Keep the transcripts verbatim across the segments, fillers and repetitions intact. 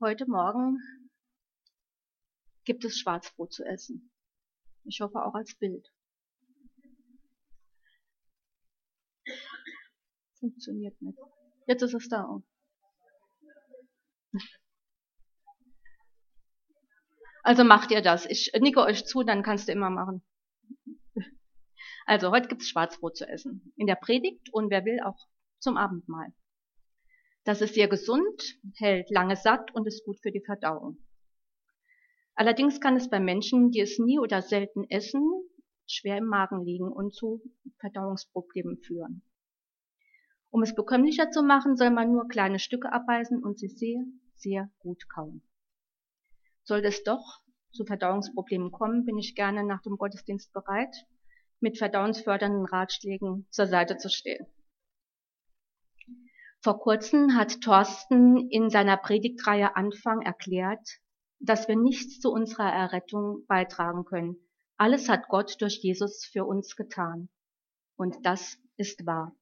Heute Morgen gibt es Schwarzbrot zu essen. Ich hoffe auch als Bild. Funktioniert nicht. Jetzt ist es da. Also macht ihr das. Ich nicke euch zu, dann kannst du immer machen. Also heute gibt es Schwarzbrot zu essen. In der Predigt und wer will auch zum Abendmahl. Das ist sehr gesund, hält lange satt und ist gut für die Verdauung. Allerdings kann es bei Menschen, die es nie oder selten essen, schwer im Magen liegen und zu Verdauungsproblemen führen. Um es bekömmlicher zu machen, soll man nur kleine Stücke abbeißen und sie sehr, sehr gut kauen. Sollte es doch zu Verdauungsproblemen kommen, bin ich gerne nach dem Gottesdienst bereit, mit verdauungsfördernden Ratschlägen zur Seite zu stehen. Vor kurzem hat Thorsten in seiner Predigtreihe Anfang erklärt, dass wir nichts zu unserer Errettung beitragen können. Alles hat Gott durch Jesus für uns getan. Und das ist wahr.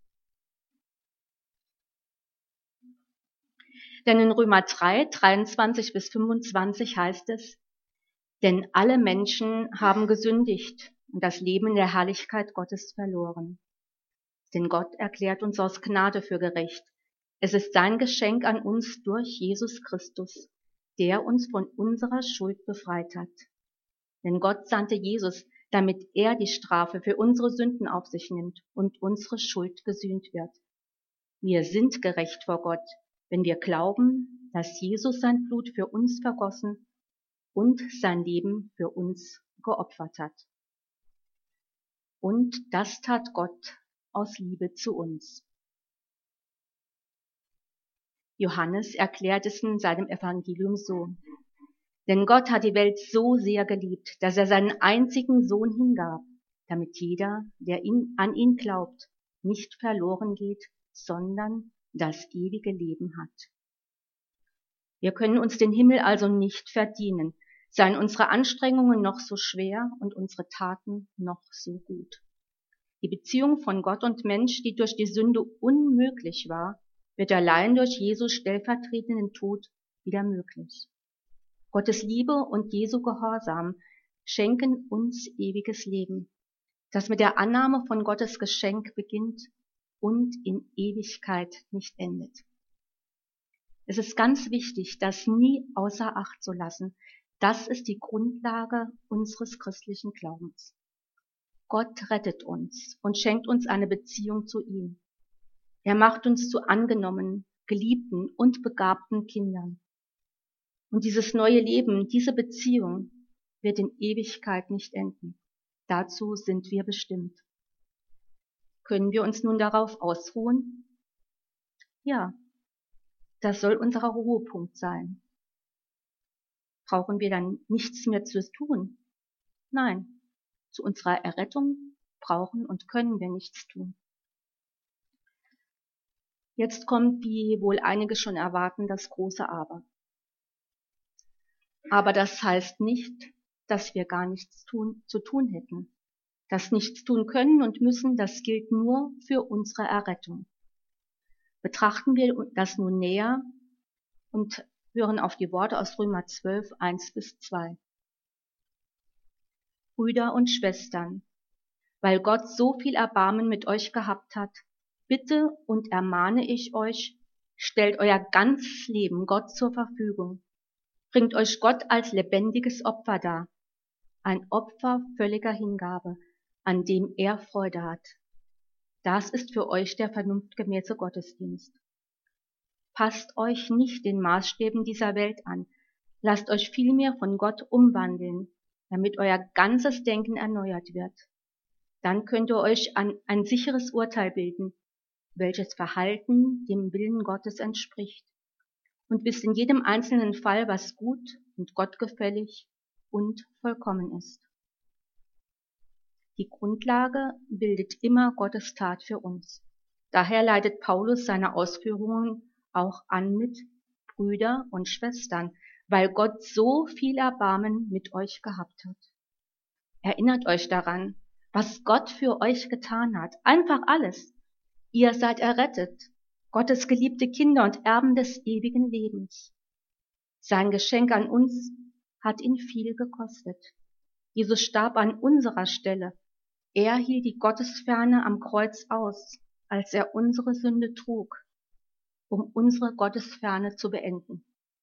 Denn in Römer drei, dreiundzwanzig bis fünfundzwanzig heißt es, denn alle Menschen haben gesündigt und das Leben in der Herrlichkeit Gottes verloren. Denn Gott erklärt uns aus Gnade für gerecht. Es ist sein Geschenk an uns durch Jesus Christus, der uns von unserer Schuld befreit hat. Denn Gott sandte Jesus, damit er die Strafe für unsere Sünden auf sich nimmt und unsere Schuld gesühnt wird. Wir sind gerecht vor Gott, wenn wir glauben, dass Jesus sein Blut für uns vergossen und sein Leben für uns geopfert hat. Und das tat Gott aus Liebe zu uns. Johannes erklärt es in seinem Evangelium so. Denn Gott hat die Welt so sehr geliebt, dass er seinen einzigen Sohn hingab, damit jeder, der ihn, an ihn glaubt, nicht verloren geht, sondern das ewige Leben hat. Wir können uns den Himmel also nicht verdienen, seien unsere Anstrengungen noch so schwer und unsere Taten noch so gut. Die Beziehung von Gott und Mensch, die durch die Sünde unmöglich war, wird allein durch Jesus stellvertretenden Tod wieder möglich. Gottes Liebe und Jesu Gehorsam schenken uns ewiges Leben, das mit der Annahme von Gottes Geschenk beginnt und in Ewigkeit nicht endet. Es ist ganz wichtig, das nie außer Acht zu lassen. Das ist die Grundlage unseres christlichen Glaubens. Gott rettet uns und schenkt uns eine Beziehung zu ihm. Er macht uns zu angenommenen, geliebten und begabten Kindern. Und dieses neue Leben, diese Beziehung wird in Ewigkeit nicht enden. Dazu sind wir bestimmt. Können wir uns nun darauf ausruhen? Ja, das soll unser Ruhepunkt sein. Brauchen wir dann nichts mehr zu tun? Nein, zu unserer Errettung brauchen und können wir nichts tun. Jetzt kommt, wie wohl einige schon erwarten, das große Aber. Aber das heißt nicht, dass wir gar nichts tun, zu tun hätten. Das nichts tun können und müssen, das gilt nur für unsere Errettung. Betrachten wir das nun näher und hören auf die Worte aus Römer zwölf, eins bis zwei. Brüder und Schwestern, weil Gott so viel Erbarmen mit euch gehabt hat, bitte und ermahne ich euch, stellt euer ganzes Leben Gott zur Verfügung. Bringt euch Gott als lebendiges Opfer dar, ein Opfer völliger Hingabe, an dem er Freude hat. Das ist für euch der vernunftgemäße Gottesdienst. Passt euch nicht den Maßstäben dieser Welt an, lasst euch vielmehr von Gott umwandeln, damit euer ganzes Denken erneuert wird. Dann könnt ihr euch an ein sicheres Urteil bilden, welches Verhalten dem Willen Gottes entspricht. Und wisst in jedem einzelnen Fall, was gut und gottgefällig und vollkommen ist. Die Grundlage bildet immer Gottes Tat für uns. Daher leitet Paulus seine Ausführungen auch an mit Brüder und Schwestern, weil Gott so viel Erbarmen mit euch gehabt hat. Erinnert euch daran, was Gott für euch getan hat. Einfach alles. Ihr seid errettet. Gottes geliebte Kinder und Erben des ewigen Lebens. Sein Geschenk an uns hat ihn viel gekostet. Jesus starb an unserer Stelle. Er hielt die Gottesferne am Kreuz aus, als er unsere Sünde trug, um unsere Gottesferne zu beenden.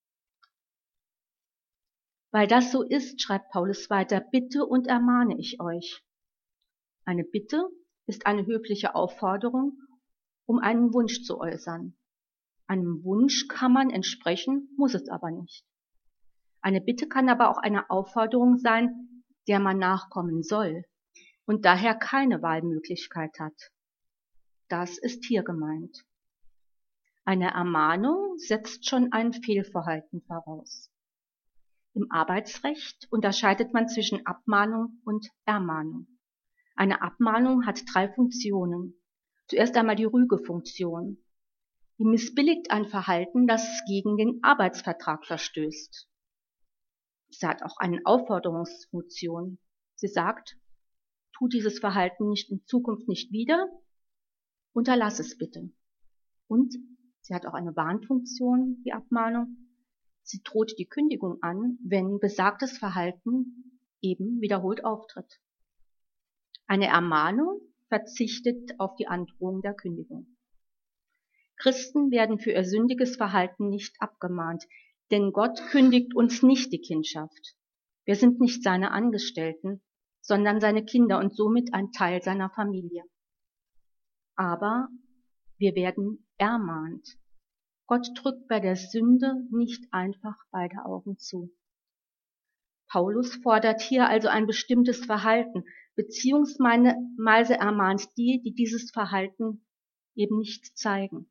Weil das so ist, schreibt Paulus weiter, bitte und ermahne ich euch. Eine Bitte ist eine höfliche Aufforderung, um einen Wunsch zu äußern. Einem Wunsch kann man entsprechen, muss es aber nicht. Eine Bitte kann aber auch eine Aufforderung sein, der man nachkommen soll und daher keine Wahlmöglichkeit hat. Das ist hier gemeint. Eine Ermahnung setzt schon ein Fehlverhalten voraus. Im Arbeitsrecht unterscheidet man zwischen Abmahnung und Ermahnung. Eine Abmahnung hat drei Funktionen. Zuerst einmal die Rügefunktion. Die missbilligt ein Verhalten, das gegen den Arbeitsvertrag verstößt. Sie hat auch eine Aufforderungsfunktion. Sie sagt, tu dieses Verhalten nicht in Zukunft nicht wieder, unterlass es bitte. Und sie hat auch eine Warnfunktion, die Abmahnung. Sie droht die Kündigung an, wenn besagtes Verhalten eben wiederholt auftritt. Eine Ermahnung verzichtet auf die Androhung der Kündigung. Christen werden für ihr sündiges Verhalten nicht abgemahnt, denn Gott kündigt uns nicht die Kindschaft. Wir sind nicht seine Angestellten, sondern seine Kinder und somit ein Teil seiner Familie. Aber wir werden ermahnt. Gott drückt bei der Sünde nicht einfach beide Augen zu. Paulus fordert hier also ein bestimmtes Verhalten, beziehungsweise ermahnt die, die dieses Verhalten eben nicht zeigen.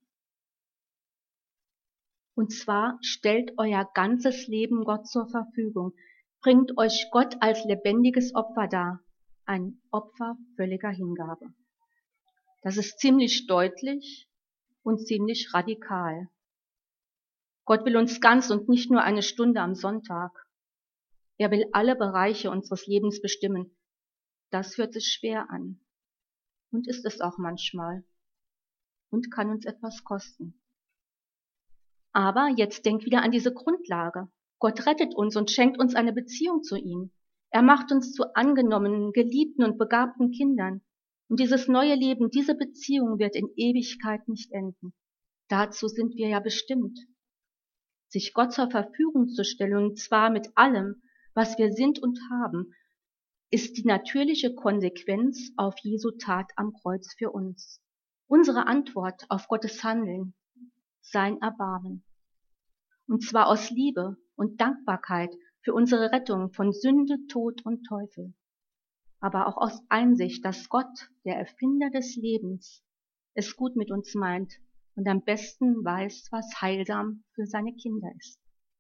Und zwar stellt euer ganzes Leben Gott zur Verfügung, bringt euch Gott als lebendiges Opfer dar, ein Opfer völliger Hingabe. Das ist ziemlich deutlich und ziemlich radikal. Gott will uns ganz und nicht nur eine Stunde am Sonntag. Er will alle Bereiche unseres Lebens bestimmen. Das hört sich schwer an. Und ist es auch manchmal. Und kann uns etwas kosten. Aber jetzt denkt wieder an diese Grundlage. Gott rettet uns und schenkt uns eine Beziehung zu ihm. Er macht uns zu angenommenen, geliebten und begabten Kindern. Und dieses neue Leben, diese Beziehung wird in Ewigkeit nicht enden. Dazu sind wir ja bestimmt. Sich Gott zur Verfügung zu stellen, und zwar mit allem, was wir sind und haben, ist die natürliche Konsequenz auf Jesu Tat am Kreuz für uns. Unsere Antwort auf Gottes Handeln, sein Erbarmen. Und zwar aus Liebe und Dankbarkeit für unsere Rettung von Sünde, Tod und Teufel. Aber auch aus Einsicht, dass Gott, der Erfinder des Lebens, es gut mit uns meint und am besten weiß, was heilsam für seine Kinder ist.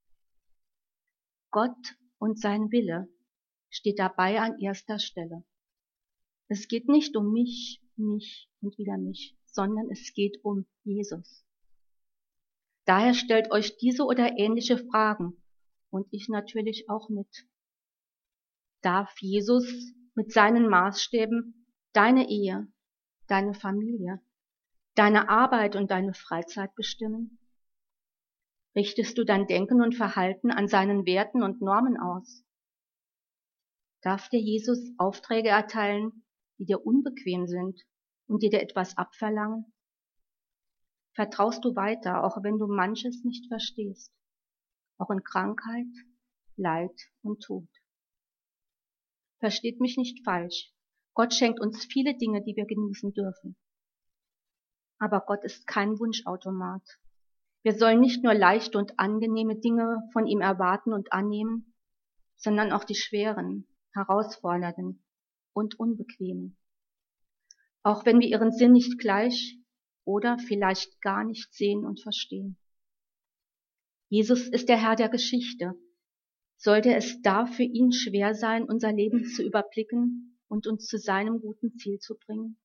Gott und sein Wille steht dabei an erster Stelle. Es geht nicht um mich, mich und wieder mich, sondern es geht um Jesus. Daher stellt euch diese oder ähnliche Fragen und ich natürlich auch mit. Darf Jesus mit seinen Maßstäben deine Ehe, deine Familie, deine Arbeit und deine Freizeit bestimmen? Richtest du dein Denken und Verhalten an seinen Werten und Normen aus? Darf dir Jesus Aufträge erteilen, die dir unbequem sind und die dir etwas abverlangen? Vertraust du weiter, auch wenn du manches nicht verstehst, auch in Krankheit, Leid und Tod? Versteht mich nicht falsch, Gott schenkt uns viele Dinge, die wir genießen dürfen. Aber Gott ist kein Wunschautomat. Wir sollen nicht nur leichte und angenehme Dinge von ihm erwarten und annehmen, sondern auch die schweren, herausfordernden und unbequemen. Auch wenn wir ihren Sinn nicht gleich oder vielleicht gar nicht sehen und verstehen. Jesus ist der Herr der Geschichte. Sollte es da für ihn schwer sein, unser Leben zu überblicken und uns zu seinem guten Ziel zu bringen?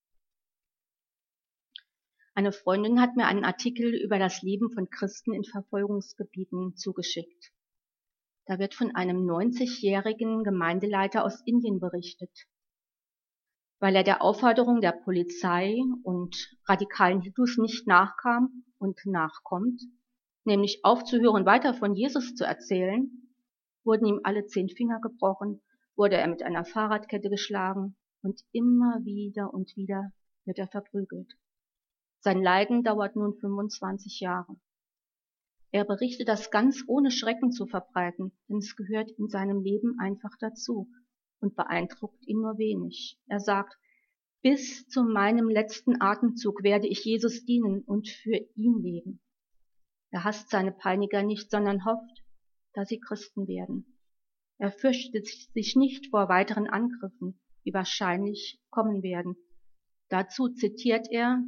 Eine Freundin hat mir einen Artikel über das Leben von Christen in Verfolgungsgebieten zugeschickt. Da wird von einem neunzigjährigen Gemeindeleiter aus Indien berichtet. Weil er der Aufforderung der Polizei und radikalen Hindus nicht nachkam und nachkommt, nämlich aufzuhören, weiter von Jesus zu erzählen, wurden ihm alle zehn Finger gebrochen, wurde er mit einer Fahrradkette geschlagen und immer wieder und wieder wird er verprügelt. Sein Leiden dauert nun fünfundzwanzig Jahre. Er berichtet das ganz ohne Schrecken zu verbreiten, denn es gehört in seinem Leben einfach dazu und beeindruckt ihn nur wenig. Er sagt, bis zu meinem letzten Atemzug werde ich Jesus dienen und für ihn leben. Er hasst seine Peiniger nicht, sondern hofft, dass sie Christen werden. Er fürchtet sich nicht vor weiteren Angriffen, die wahrscheinlich kommen werden. Dazu zitiert er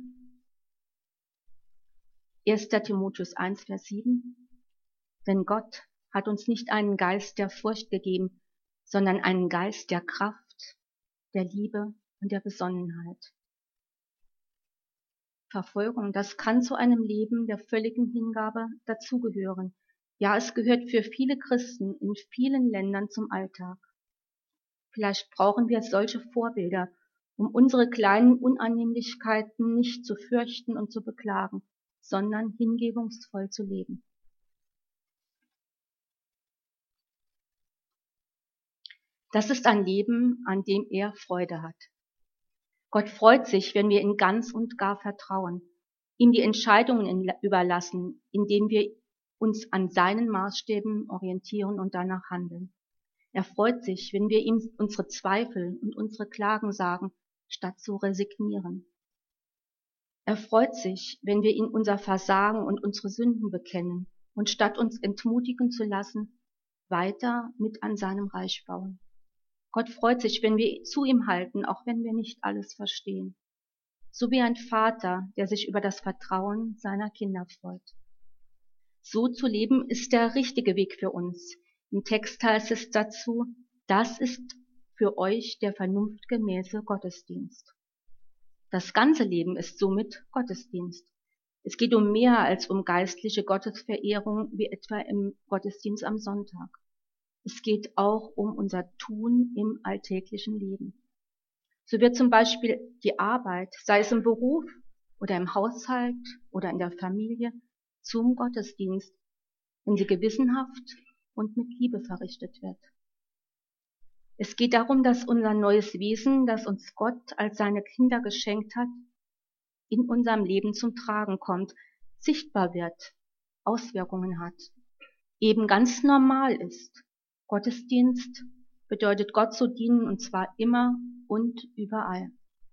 erster Timotheus eins, Vers sieben. Denn Gott hat uns nicht einen Geist der Furcht gegeben, sondern einen Geist der Kraft, der Liebe und der Besonnenheit. Verfolgung, das kann zu einem Leben der völligen Hingabe dazugehören. Ja, es gehört für viele Christen in vielen Ländern zum Alltag. Vielleicht brauchen wir solche Vorbilder, um unsere kleinen Unannehmlichkeiten nicht zu fürchten und zu beklagen, sondern hingebungsvoll zu leben. Das ist ein Leben, an dem er Freude hat. Gott freut sich, wenn wir ihn ganz und gar vertrauen, ihm die Entscheidungen überlassen, indem wir uns an seinen Maßstäben orientieren und danach handeln. Er freut sich, wenn wir ihm unsere Zweifel und unsere Klagen sagen, statt zu resignieren. Er freut sich, wenn wir ihm unser Versagen und unsere Sünden bekennen und statt uns entmutigen zu lassen, weiter mit an seinem Reich bauen. Gott freut sich, wenn wir zu ihm halten, auch wenn wir nicht alles verstehen. So wie ein Vater, der sich über das Vertrauen seiner Kinder freut. So zu leben ist der richtige Weg für uns. Im Text heißt es dazu, das ist für euch der vernunftgemäße Gottesdienst. Das ganze Leben ist somit Gottesdienst. Es geht um mehr als um geistliche Gottesverehrung, wie etwa im Gottesdienst am Sonntag. Es geht auch um unser Tun im alltäglichen Leben. So wird zum Beispiel die Arbeit, sei es im Beruf oder im Haushalt oder in der Familie, zum Gottesdienst, wenn sie gewissenhaft und mit Liebe verrichtet wird. Es geht darum, dass unser neues Wesen, das uns Gott als seine Kinder geschenkt hat, in unserem Leben zum Tragen kommt, sichtbar wird, Auswirkungen hat, eben ganz normal ist. Gottesdienst bedeutet Gott zu dienen und zwar immer und überall.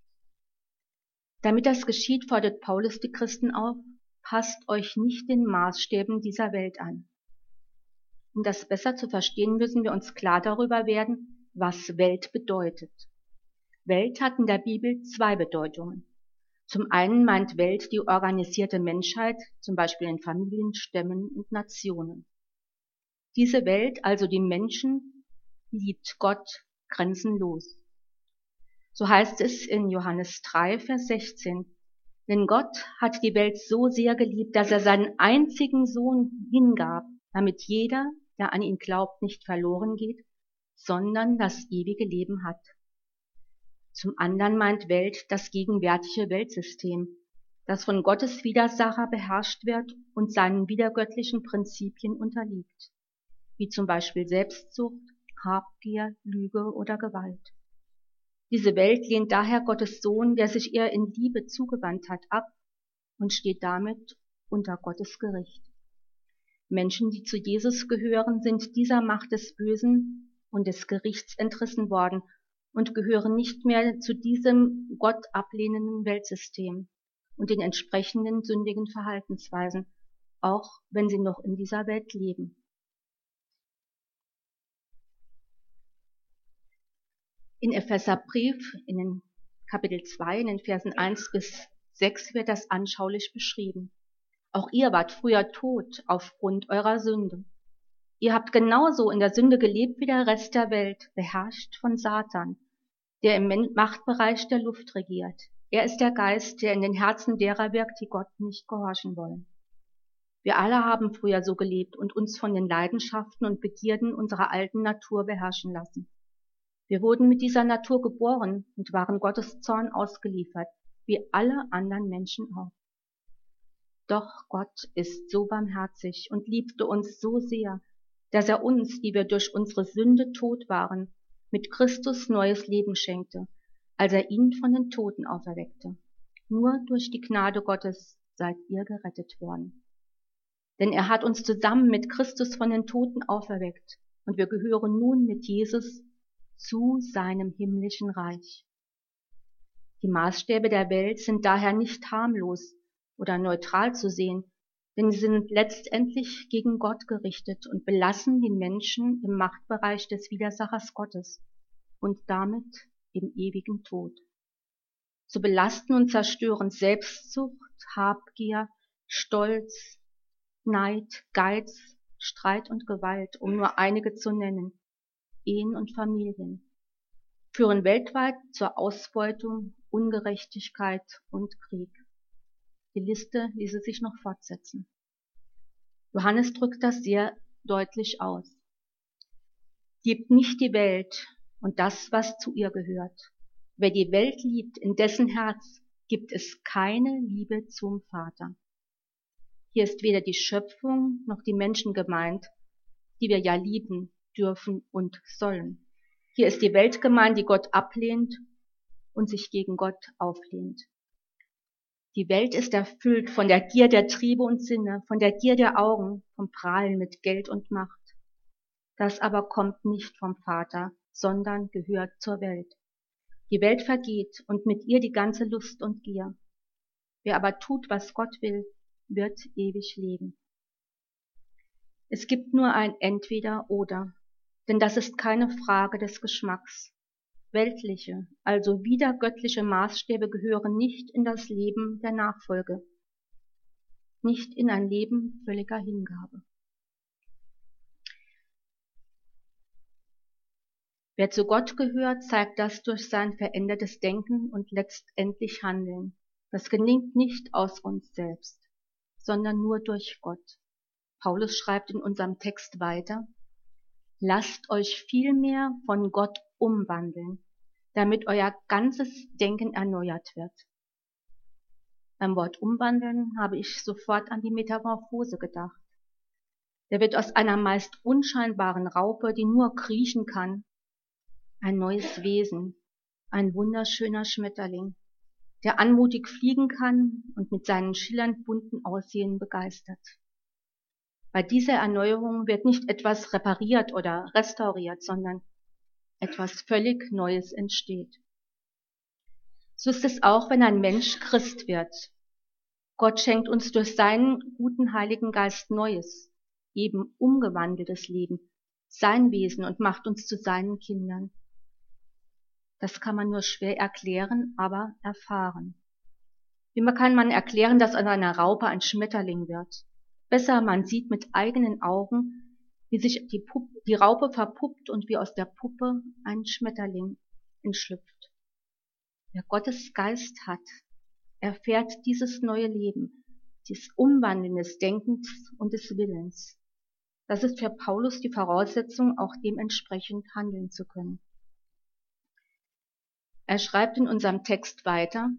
Damit das geschieht, fordert Paulus die Christen auf, passt euch nicht den Maßstäben dieser Welt an. Um das besser zu verstehen, müssen wir uns klar darüber werden, was Welt bedeutet. Welt hat in der Bibel zwei Bedeutungen. Zum einen meint Welt die organisierte Menschheit, zum Beispiel in Familien, Stämmen und Nationen. Diese Welt, also die Menschen, liebt Gott grenzenlos. So heißt es in Johannes drei, Vers sechzehn. Denn Gott hat die Welt so sehr geliebt, dass er seinen einzigen Sohn hingab, damit jeder, der an ihn glaubt, nicht verloren geht, sondern das ewige Leben hat. Zum anderen meint Welt das gegenwärtige Weltsystem, das von Gottes Widersacher beherrscht wird und seinen widergöttlichen Prinzipien unterliegt, wie zum Beispiel Selbstsucht, Habgier, Lüge oder Gewalt. Diese Welt lehnt daher Gottes Sohn, der sich ihr in Liebe zugewandt hat, ab und steht damit unter Gottes Gericht. Menschen, die zu Jesus gehören, sind dieser Macht des Bösen und des Gerichts entrissen worden und gehören nicht mehr zu diesem Gott ablehnenden Weltsystem und den entsprechenden sündigen Verhaltensweisen, auch wenn sie noch in dieser Welt leben. In Epheserbrief, in den Kapitel zwei, in den Versen eins bis sechs wird das anschaulich beschrieben. Auch ihr wart früher tot aufgrund eurer Sünde. Ihr habt genauso in der Sünde gelebt wie der Rest der Welt, beherrscht von Satan, der im Machtbereich der Luft regiert. Er ist der Geist, der in den Herzen derer wirkt, die Gott nicht gehorchen wollen. Wir alle haben früher so gelebt und uns von den Leidenschaften und Begierden unserer alten Natur beherrschen lassen. Wir wurden mit dieser Natur geboren und waren Gottes Zorn ausgeliefert, wie alle anderen Menschen auch. Doch Gott ist so barmherzig und liebte uns so sehr, dass er uns, die wir durch unsere Sünde tot waren, mit Christus neues Leben schenkte, als er ihn von den Toten auferweckte. Nur durch die Gnade Gottes seid ihr gerettet worden. Denn er hat uns zusammen mit Christus von den Toten auferweckt, und wir gehören nun mit Jesus zu seinem himmlischen Reich. Die Maßstäbe der Welt sind daher nicht harmlos oder neutral zu sehen, denn sie sind letztendlich gegen Gott gerichtet und belassen den Menschen im Machtbereich des Widersachers Gottes und damit im ewigen Tod. So belasten und zerstören Selbstsucht, Habgier, Stolz, Neid, Geiz, Streit und Gewalt, um nur einige zu nennen, Ehen und Familien, führen weltweit zur Ausbeutung, Ungerechtigkeit und Krieg. Die Liste ließe sich noch fortsetzen. Johannes drückt das sehr deutlich aus. Liebt nicht die Welt und das, was zu ihr gehört. Wer die Welt liebt, in dessen Herz gibt es keine Liebe zum Vater. Hier ist weder die Schöpfung noch die Menschen gemeint, die wir ja lieben dürfen und sollen. Hier ist die Welt gemeint, die Gott ablehnt und sich gegen Gott auflehnt. Die Welt ist erfüllt von der Gier der Triebe und Sinne, von der Gier der Augen, vom Prahlen mit Geld und Macht. Das aber kommt nicht vom Vater, sondern gehört zur Welt. Die Welt vergeht und mit ihr die ganze Lust und Gier. Wer aber tut, was Gott will, wird ewig leben. Es gibt nur ein Entweder-Oder, denn das ist keine Frage des Geschmacks. Weltliche, also widergöttliche Maßstäbe gehören nicht in das Leben der Nachfolge, nicht in ein Leben völliger Hingabe. Wer zu Gott gehört, zeigt das durch sein verändertes Denken und letztendlich Handeln. Das gelingt nicht aus uns selbst, sondern nur durch Gott. Paulus schreibt in unserem Text weiter: Lasst euch vielmehr von Gott umwandeln, damit euer ganzes Denken erneuert wird. Beim Wort umwandeln habe ich sofort an die Metamorphose gedacht. Der wird aus einer meist unscheinbaren Raupe, die nur kriechen kann, ein neues Wesen, ein wunderschöner Schmetterling, der anmutig fliegen kann und mit seinen schillernd bunten Aussehen begeistert. Bei dieser Erneuerung wird nicht etwas repariert oder restauriert, sondern etwas völlig Neues entsteht. So ist es auch, wenn ein Mensch Christ wird. Gott schenkt uns durch seinen guten Heiligen Geist Neues, eben umgewandeltes Leben, sein Wesen und macht uns zu seinen Kindern. Das kann man nur schwer erklären, aber erfahren. Wie kann man erklären, dass aus einer Raupe ein Schmetterling wird? Besser, man sieht mit eigenen Augen, wie sich die, Puppe, die Raupe verpuppt und wie aus der Puppe ein Schmetterling entschlüpft. Wer Gottes Geist hat, erfährt dieses neue Leben, dieses Umwandeln des Denkens und des Willens. Das ist für Paulus die Voraussetzung, auch dementsprechend handeln zu können. Er schreibt in unserem Text weiter: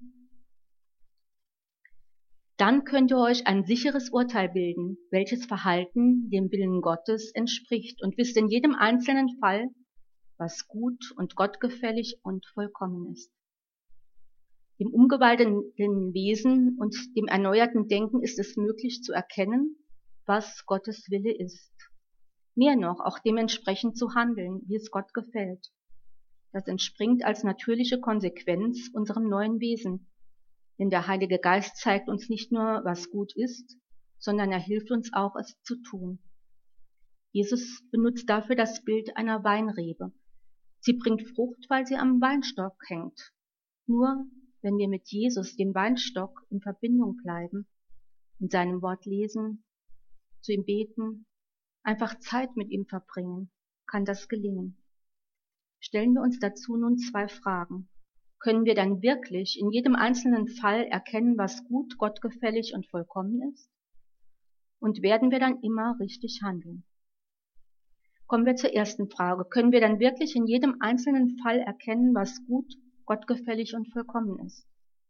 Dann könnt ihr euch ein sicheres Urteil bilden, welches Verhalten dem Willen Gottes entspricht, und wisst in jedem einzelnen Fall, was gut und gottgefällig und vollkommen ist. Dem umgewandelten Wesen und dem erneuerten Denken ist es möglich zu erkennen, was Gottes Wille ist. Mehr noch, auch dementsprechend zu handeln, wie es Gott gefällt. Das entspringt als natürliche Konsequenz unserem neuen Wesen. Denn der Heilige Geist zeigt uns nicht nur, was gut ist, sondern er hilft uns auch, es zu tun. Jesus benutzt dafür das Bild einer Weinrebe. Sie bringt Frucht, weil sie am Weinstock hängt. Nur wenn wir mit Jesus, dem Weinstock, in Verbindung bleiben, in seinem Wort lesen, zu ihm beten, einfach Zeit mit ihm verbringen, kann das gelingen. Stellen wir uns dazu nun zwei Fragen. Können wir dann wirklich in jedem einzelnen Fall erkennen, was gut, gottgefällig und vollkommen ist? Und werden wir dann immer richtig handeln? Kommen wir zur ersten Frage. Können wir dann wirklich in jedem einzelnen Fall erkennen, was gut, gottgefällig und vollkommen ist?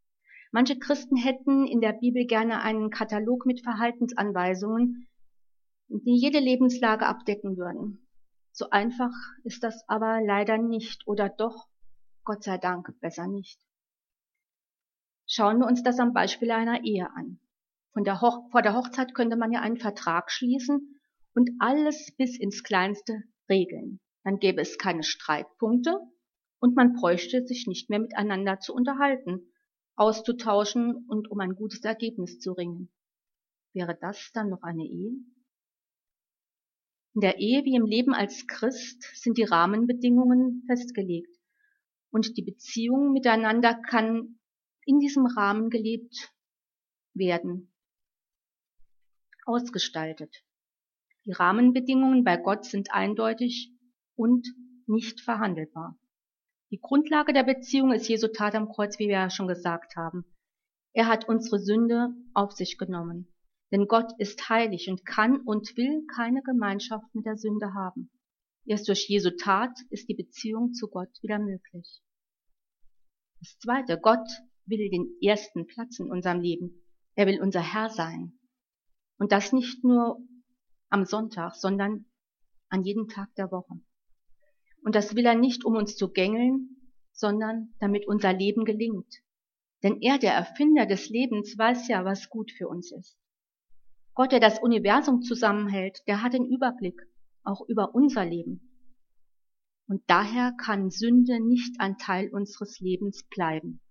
Manche Christen hätten in der Bibel gerne einen Katalog mit Verhaltensanweisungen, die jede Lebenslage abdecken würden. So einfach ist das aber leider nicht, oder doch, Gott sei Dank, besser nicht. Schauen wir uns das am Beispiel einer Ehe an. Von der Hoch- vor der Hochzeit könnte man ja einen Vertrag schließen und alles bis ins Kleinste regeln. Dann gäbe es keine Streitpunkte und man bräuchte sich nicht mehr miteinander zu unterhalten, auszutauschen und um ein gutes Ergebnis zu ringen. Wäre das dann noch eine Ehe? In der Ehe wie im Leben als Christ sind die Rahmenbedingungen festgelegt und die Beziehung miteinander kann in diesem Rahmen gelebt werden, ausgestaltet. Die Rahmenbedingungen bei Gott sind eindeutig und nicht verhandelbar. Die Grundlage der Beziehung ist Jesu Tat am Kreuz, wie wir ja schon gesagt haben. Er hat unsere Sünde auf sich genommen. Denn Gott ist heilig und kann und will keine Gemeinschaft mit der Sünde haben. Erst durch Jesu Tat ist die Beziehung zu Gott wieder möglich. Das Zweite, Gott will den ersten Platz in unserem Leben. Er will unser Herr sein. Und das nicht nur am Sonntag, sondern an jedem Tag der Woche. Und das will er nicht, um uns zu gängeln, sondern damit unser Leben gelingt. Denn er, der Erfinder des Lebens, weiß ja, was gut für uns ist. Gott, der das Universum zusammenhält, der hat den Überblick auch über unser Leben. Und daher kann Sünde nicht ein Teil unseres Lebens bleiben.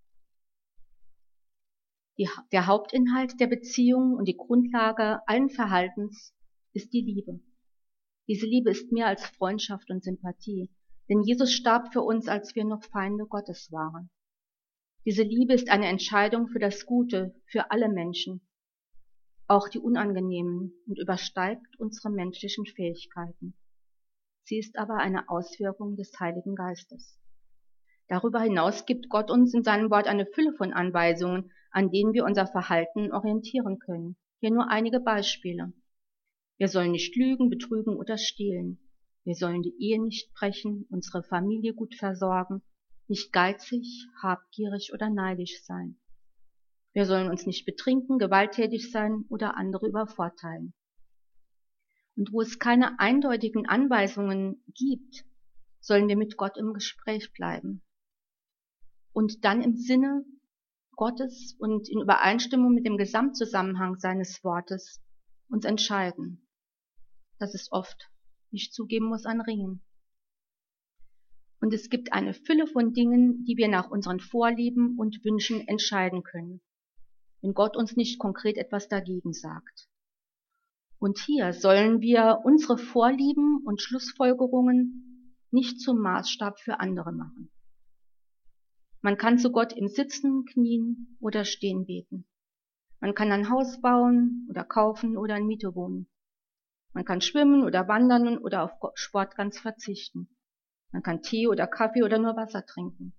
Die, der Hauptinhalt der Beziehung und die Grundlage allen Verhaltens ist die Liebe. Diese Liebe ist mehr als Freundschaft und Sympathie, denn Jesus starb für uns, als wir noch Feinde Gottes waren. Diese Liebe ist eine Entscheidung für das Gute, für alle Menschen, auch die unangenehmen, und übersteigt unsere menschlichen Fähigkeiten. Sie ist aber eine Auswirkung des Heiligen Geistes. Darüber hinaus gibt Gott uns in seinem Wort eine Fülle von Anweisungen, an denen wir unser Verhalten orientieren können. Hier nur einige Beispiele. Wir sollen nicht lügen, betrügen oder stehlen. Wir sollen die Ehe nicht brechen, unsere Familie gut versorgen, nicht geizig, habgierig oder neidisch sein. Wir sollen uns nicht betrinken, gewalttätig sein oder andere übervorteilen. Und wo es keine eindeutigen Anweisungen gibt, sollen wir mit Gott im Gespräch bleiben. Und dann im Sinne Gottes und in Übereinstimmung mit dem Gesamtzusammenhang seines Wortes uns entscheiden. Das ist oft, wie ich zugeben muss, ein Ringen. Und es gibt eine Fülle von Dingen, die wir nach unseren Vorlieben und Wünschen entscheiden können, wenn Gott uns nicht konkret etwas dagegen sagt. Und hier sollen wir unsere Vorlieben und Schlussfolgerungen nicht zum Maßstab für andere machen. Man kann zu Gott im Sitzen, Knien oder Stehen beten. Man kann ein Haus bauen oder kaufen oder in Miete wohnen. Man kann schwimmen oder wandern oder auf Sport ganz verzichten. Man kann Tee oder Kaffee oder nur Wasser trinken.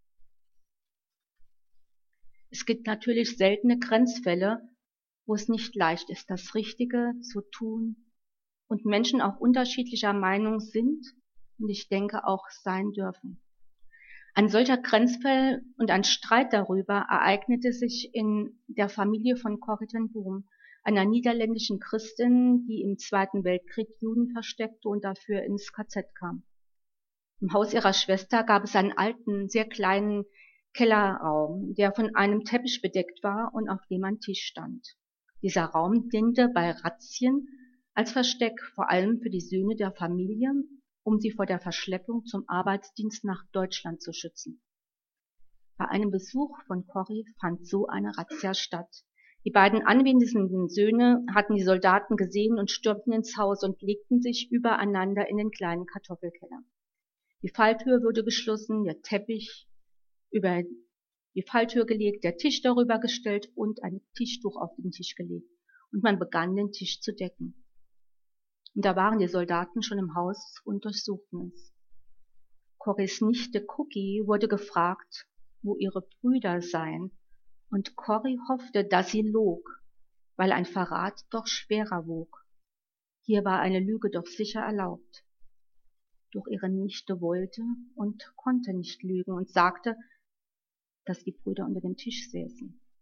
Es gibt natürlich seltene Grenzfälle, wo es nicht leicht ist, das Richtige zu tun und Menschen auch unterschiedlicher Meinung sind und ich denke auch sein dürfen. Ein solcher Grenzfall und ein Streit darüber ereignete sich in der Familie von Corrie ten Boom, einer niederländischen Christin, die im Zweiten Weltkrieg Juden versteckte und dafür ins K Z kam. Im Haus ihrer Schwester gab es einen alten, sehr kleinen Kellerraum, der von einem Teppich bedeckt war und auf dem ein Tisch stand. Dieser Raum diente bei Razzien als Versteck, vor allem für die Söhne der Familie, um sie vor der Verschleppung zum Arbeitsdienst nach Deutschland zu schützen. Bei einem Besuch von Corrie fand so eine Razzia statt. Die beiden anwesenden Söhne hatten die Soldaten gesehen und stürmten ins Haus und legten sich übereinander in den kleinen Kartoffelkeller. Die Falltür wurde geschlossen, der Teppich über die Falltür gelegt, der Tisch darüber gestellt und ein Tischtuch auf den Tisch gelegt. Und man begann, den Tisch zu decken. Und da waren die Soldaten schon im Haus und durchsuchten es. Corries Nichte Cookie wurde gefragt, wo ihre Brüder seien, und Corrie hoffte, dass sie log, weil ein Verrat doch schwerer wog. Hier war eine Lüge doch sicher erlaubt. Doch ihre Nichte wollte und konnte nicht lügen und sagte, dass die Brüder unter dem Tisch säßen.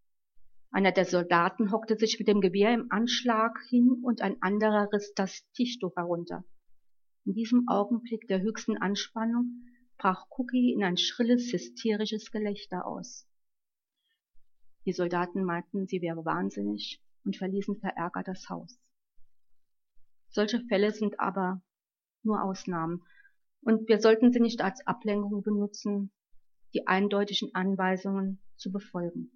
Einer der Soldaten hockte sich mit dem Gewehr im Anschlag hin und ein anderer riss das Tischtuch herunter. In diesem Augenblick der höchsten Anspannung brach Cookie in ein schrilles, hysterisches Gelächter aus. Die Soldaten meinten, sie wäre wahnsinnig und verließen verärgert das Haus. Solche Fälle sind aber nur Ausnahmen, und wir sollten sie nicht als Ablenkung benutzen, die eindeutigen Anweisungen zu befolgen.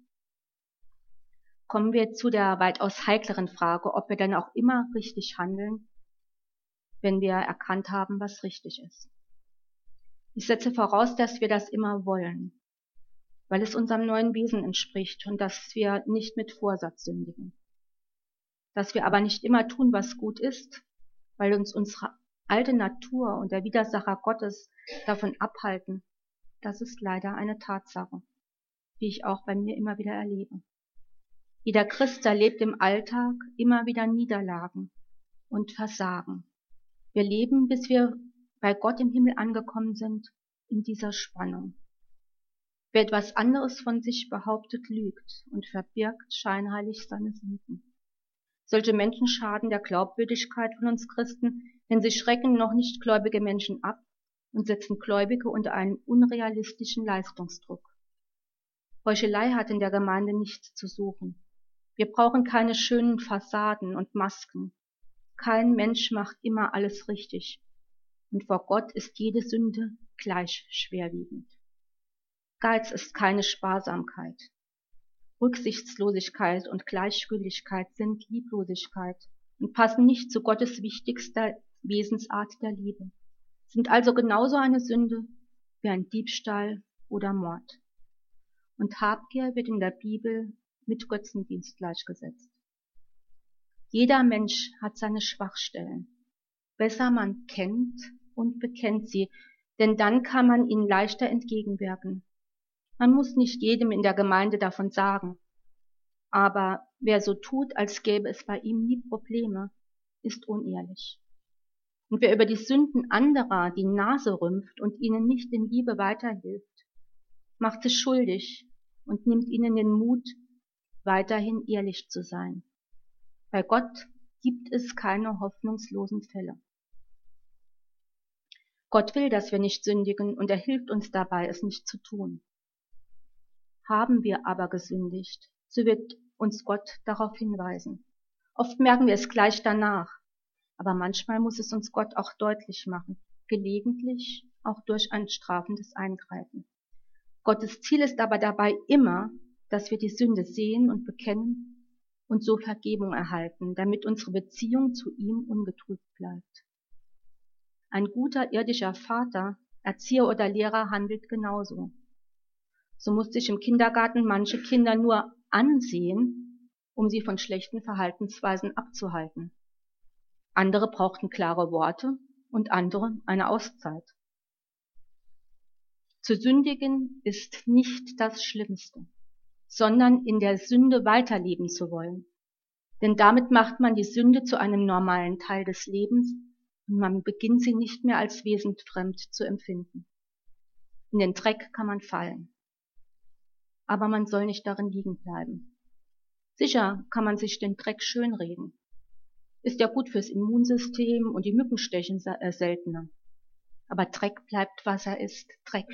Kommen wir zu der weitaus heikleren Frage, ob wir dann auch immer richtig handeln, wenn wir erkannt haben, was richtig ist. Ich setze voraus, dass wir das immer wollen, weil es unserem neuen Wesen entspricht und dass wir nicht mit Vorsatz sündigen. Dass wir aber nicht immer tun, was gut ist, weil uns unsere alte Natur und der Widersacher Gottes davon abhalten, das ist leider eine Tatsache, die ich auch bei mir immer wieder erlebe. Jeder Christ erlebt im Alltag immer wieder Niederlagen und Versagen. Wir leben, bis wir bei Gott im Himmel angekommen sind, in dieser Spannung. Wer etwas anderes von sich behauptet, lügt und verbirgt scheinheilig seine Sünden. Solche Menschen schaden der Glaubwürdigkeit von uns Christen, denn sie schrecken noch nicht gläubige Menschen ab und setzen Gläubige unter einen unrealistischen Leistungsdruck. Heuchelei hat in der Gemeinde nichts zu suchen. Wir brauchen keine schönen Fassaden und Masken. Kein Mensch macht immer alles richtig. Und vor Gott ist jede Sünde gleich schwerwiegend. Geiz ist keine Sparsamkeit. Rücksichtslosigkeit und Gleichgültigkeit sind Lieblosigkeit und passen nicht zu Gottes wichtigster Wesensart der Liebe, sind also genauso eine Sünde wie ein Diebstahl oder Mord. Und Habgier wird in der Bibel mit Götzendienst gleichgesetzt. Jeder Mensch hat seine Schwachstellen. Besser man kennt und bekennt sie, denn dann kann man ihnen leichter entgegenwirken. Man muss nicht jedem in der Gemeinde davon sagen. Aber wer so tut, als gäbe es bei ihm nie Probleme, ist unehrlich. Und wer über die Sünden anderer die Nase rümpft und ihnen nicht in Liebe weiterhilft, macht sich schuldig und nimmt ihnen den Mut, weiterhin ehrlich zu sein. Bei Gott gibt es keine hoffnungslosen Fälle. Gott will, dass wir nicht sündigen, und er hilft uns dabei, es nicht zu tun. Haben wir aber gesündigt, so wird uns Gott darauf hinweisen. Oft merken wir es gleich danach, aber manchmal muss es uns Gott auch deutlich machen, gelegentlich auch durch ein strafendes Eingreifen. Gottes Ziel ist aber dabei immer, dass wir die Sünde sehen und bekennen und so Vergebung erhalten, damit unsere Beziehung zu ihm ungetrübt bleibt. Ein guter irdischer Vater, Erzieher oder Lehrer handelt genauso. So musste ich im Kindergarten manche Kinder nur ansehen, um sie von schlechten Verhaltensweisen abzuhalten. Andere brauchten klare Worte und andere eine Auszeit. Zu sündigen ist nicht das Schlimmste, sondern in der Sünde weiterleben zu wollen. Denn damit macht man die Sünde zu einem normalen Teil des Lebens und man beginnt sie nicht mehr als wesensfremd zu empfinden. In den Dreck kann man fallen. Aber man soll nicht darin liegen bleiben. Sicher kann man sich den Dreck schönreden. Ist ja gut fürs Immunsystem und die Mücken stechen seltener. Aber Dreck bleibt, was er ist, Dreck.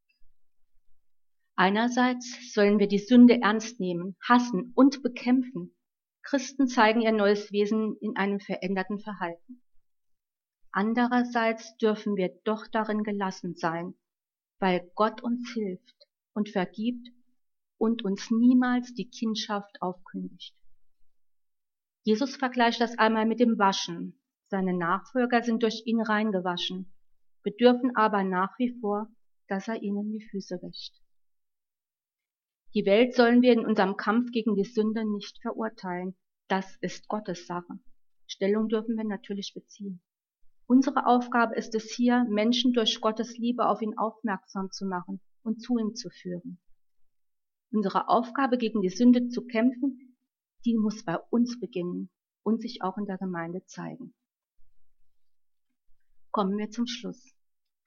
Einerseits sollen wir die Sünde ernst nehmen, hassen und bekämpfen. Christen zeigen ihr neues Wesen in einem veränderten Verhalten. Andererseits dürfen wir doch darin gelassen sein, weil Gott uns hilft und vergibt und uns niemals die Kindschaft aufkündigt. Jesus vergleicht das einmal mit dem Waschen. Seine Nachfolger sind durch ihn reingewaschen, bedürfen aber nach wie vor, dass er ihnen die Füße wäscht. Die Welt sollen wir in unserem Kampf gegen die Sünde nicht verurteilen. Das ist Gottes Sache. Stellung dürfen wir natürlich beziehen. Unsere Aufgabe ist es hier, Menschen durch Gottes Liebe auf ihn aufmerksam zu machen und zu ihm zu führen. Unsere Aufgabe, gegen die Sünde zu kämpfen, die muss bei uns beginnen und sich auch in der Gemeinde zeigen. Kommen wir zum Schluss.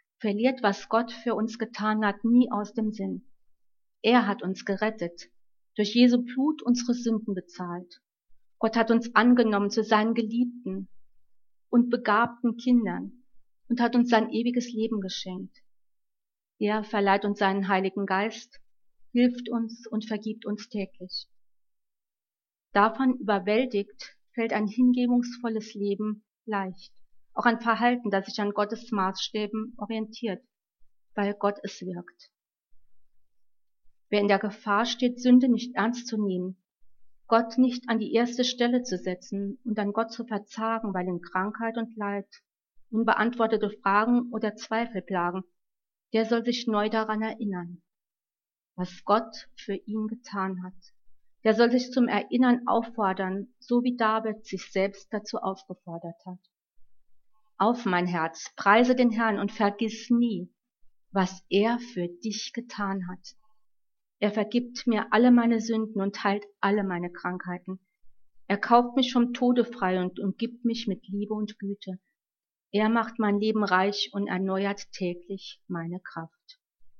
Verliert, was Gott für uns getan hat, nie aus dem Sinn. Er hat uns gerettet. durch Jesu Blut unsere Sünden bezahlt. Gott hat uns angenommen zu seinen geliebten und begabten Kindern und hat uns sein ewiges Leben geschenkt. Er verleiht uns seinen Heiligen Geist, hilft uns und vergibt uns täglich. Davon überwältigt fällt ein hingebungsvolles Leben leicht, auch ein Verhalten, das sich an Gottes Maßstäben orientiert, weil Gott es wirkt. Wer in der Gefahr steht, Sünde nicht ernst zu nehmen, Gott nicht an die erste Stelle zu setzen und an Gott zu verzagen, weil ihn Krankheit und Leid, unbeantwortete Fragen oder Zweifel plagen, der soll sich neu daran erinnern, was Gott für ihn getan hat. Der soll sich zum Erinnern auffordern, so wie David sich selbst dazu aufgefordert hat. Auf, mein Herz, preise den Herrn und vergiss nie, was er für dich getan hat. Er vergibt mir alle meine Sünden und heilt alle meine Krankheiten. Er kauft mich vom Tode frei und umgibt mich mit Liebe und Güte. Er macht mein Leben reich und erneuert täglich meine Kraft.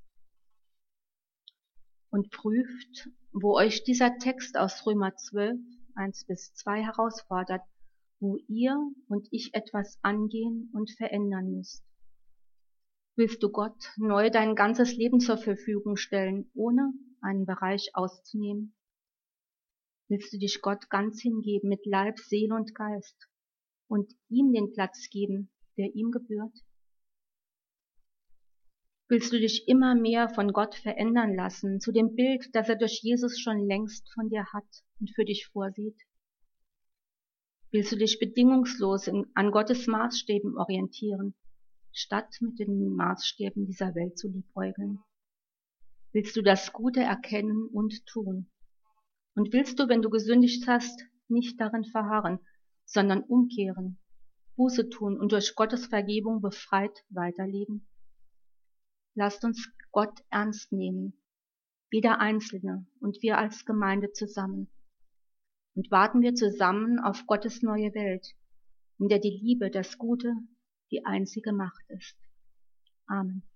Und prüft, wo euch dieser Text aus Römer zwölf, eins bis zwei herausfordert, wo ihr und ich etwas angehen und verändern müsst. Willst du Gott neu dein ganzes Leben zur Verfügung stellen, ohne einen Bereich auszunehmen? Willst du dich Gott ganz hingeben mit Leib, Seele und Geist und ihm den Platz geben, der ihm gebührt? Willst du dich immer mehr von Gott verändern lassen, zu dem Bild, das er durch Jesus schon längst von dir hat und für dich vorsieht? Willst du dich bedingungslos in, an Gottes Maßstäben orientieren, statt mit den Maßstäben dieser Welt zu liebäugeln? Willst du das Gute erkennen und tun? Und willst du, wenn du gesündigt hast, nicht darin verharren, sondern umkehren, Buße tun und durch Gottes Vergebung befreit weiterleben? Lasst uns Gott ernst nehmen, jeder Einzelne und wir als Gemeinde zusammen. Und warten wir zusammen auf Gottes neue Welt, in der die Liebe, das Gute, die einzige Macht ist. Amen.